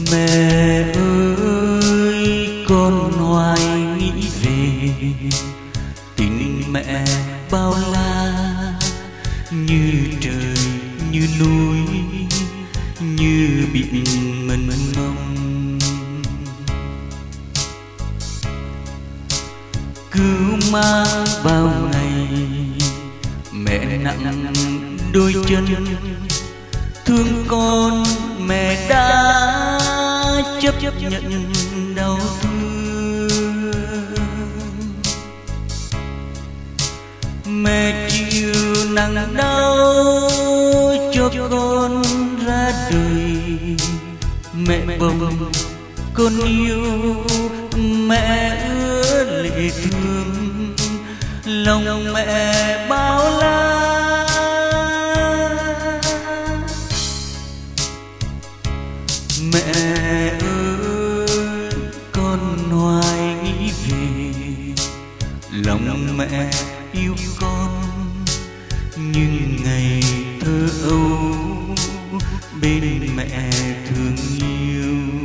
Mẹ ơi, con hoài nghĩ về tình mẹ bao la, như trời như núi, như biển mênh mông. Cứu mang bao ngày mẹ nặng đôi chân, thương con mẹ đã chấp nhận đau thương. Mẹ chịu nặng đau cho con ra đời, mẹ bồng con yêu, mẹ ứa lệ thương, lòng mẹ bao la. Mẹ ơi, con hoài nghĩ về lòng mẹ yêu con, nhưng ngày thơ ấu bên mẹ thương yêu.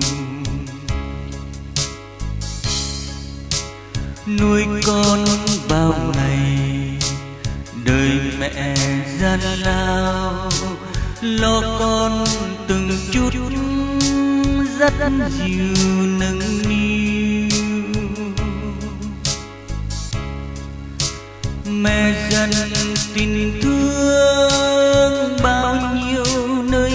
Nuôi con bao ngày đời mẹ gian lao, lo con từng chút dắt dìu nâng niu. Mẹ dành tình thương bao nhiêu nơi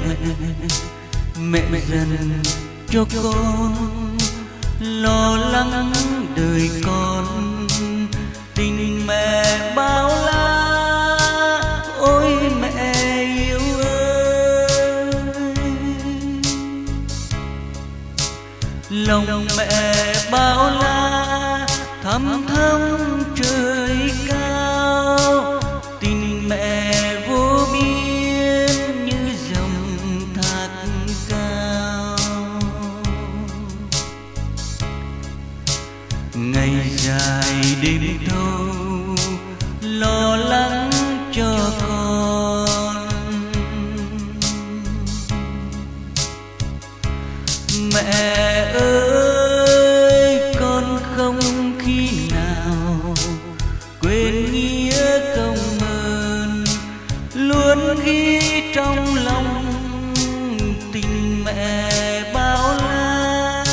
mẹ dành cho con, lo lắng đời con, tình mẹ bao la. Ôi mẹ yêu ơi, lòng mẹ bao la thăm thăm trời cao, tình mẹ vô biên như dòng thác cao. Ngày dài đêm thâu lo lắng cho con, mẹ ơi, con không khi nào quên nghĩa công ơn, luôn ghi trong lòng tình mẹ bao la.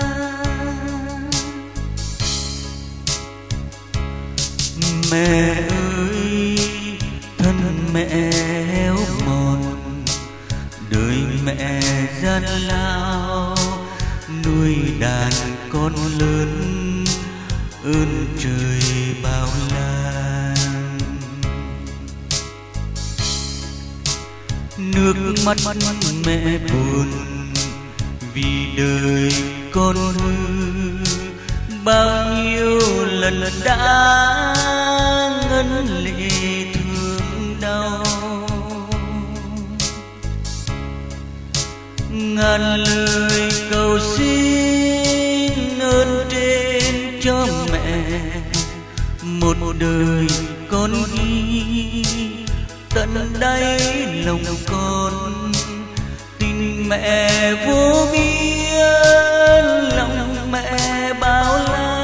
Mẹ ơi, thân mẹ héo mòn, đời mẹ gian lao, nuôi đàn con lớn ơn trời bao la. Nước mắt mẹ buồn vì đời con hư, bao nhiêu lần đã ngân lệ thương đau. Ngàn lời cầu xin ơn trên cho mẹ, một đời con ghi tận đáy lòng con, tình mẹ vô biên, lòng mẹ bao la.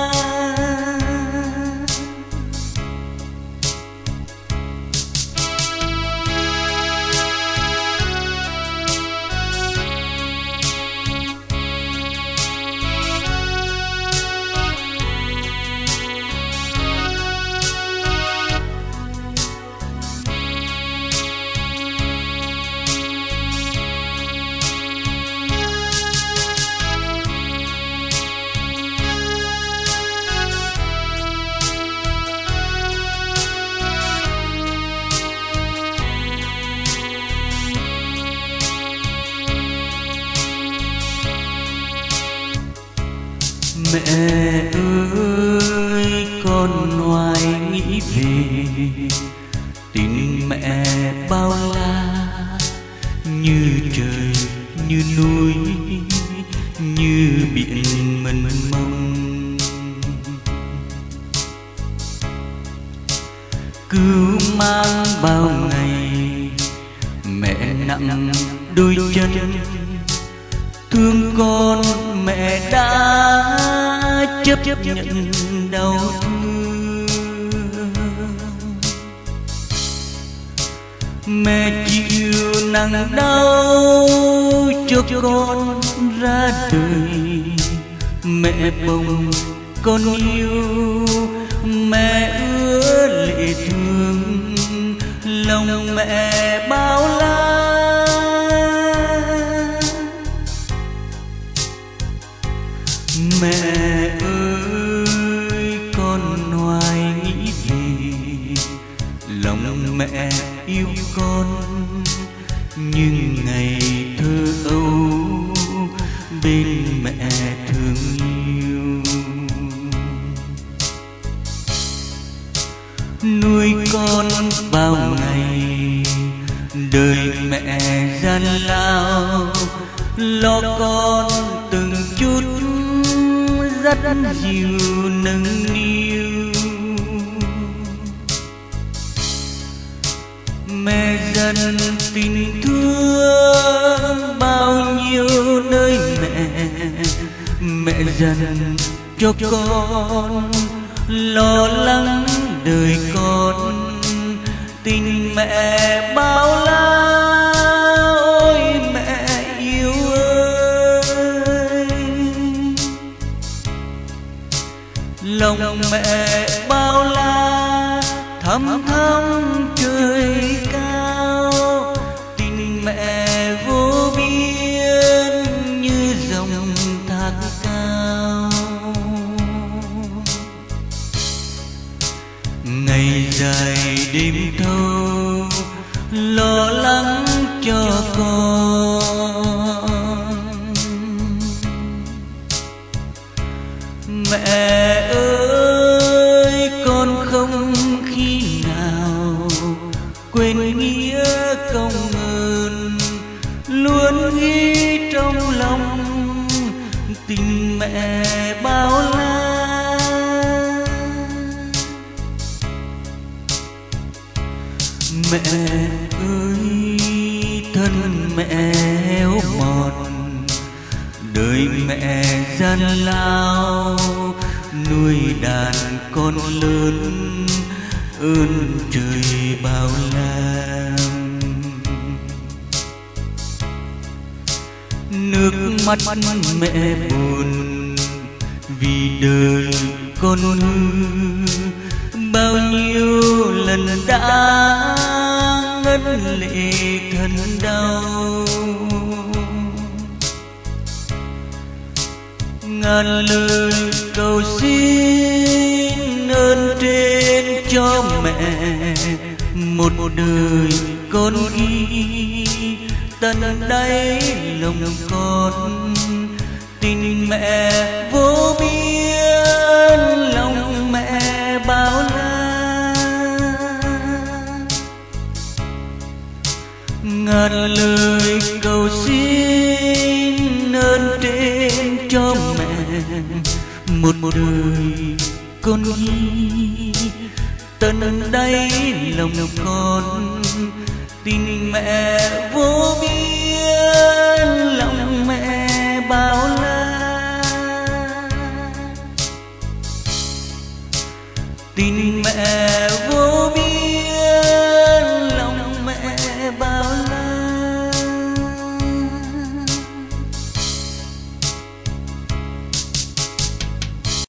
Mẹ ơi, con hoài nghĩ về tình mẹ bao la, như trời như núi, như biển mênh mông. Cứu mang bao ngày mẹ nặng đôi chân, thương con mẹ đã chấp nhận đau thương. Mẹ chịu nặng đau cho con ra đời. Mẹ bồng con yêu, mẹ ứa lệ thương, lòng mẹ bao la. Mẹ ơi con hoài nghĩ về, lòng mẹ yêu con nhưng ngày thơ ấu bên mẹ thương yêu. Nuôi con bao ngày đời mẹ gian lao, lo con từng chút dắt dìu nâng niu. Mẹ dần tình thương bao nhiêu nơi mẹ dần cho con lo lắng đời con. Tình mẹ bao la, ôi mẹ yêu ơi. Lòng mẹ bao la thăm thăm trời cao. Tình mẹ vô biên như dòng thác cao. Ngày dài đêm thâu lo lắng cho con. Mẹ ơi con không khi nào quên nghĩa công ơn, luôn ghi trong lòng tình mẹ bao la. Mẹ ơi thân mẹ héo mòn, đời mẹ gian lao, nuôi đàn con lớn ơn trời bao la. Nước mắt mẹ buồn vì đời con hư, bao nhiêu lần đã ngân lệ thân đau. Ngàn lời cầu xin ơn trên cho mẹ, một đời con ghi tận đáy lòng con. Tình mẹ vô biên, lòng mẹ bao la. Ngàn lời cầu xin ơn trên cho mẹ, một đời con ghi tận đáy lòng con. Tình mẹ vô biên, lòng mẹ bao la. Tình mẹ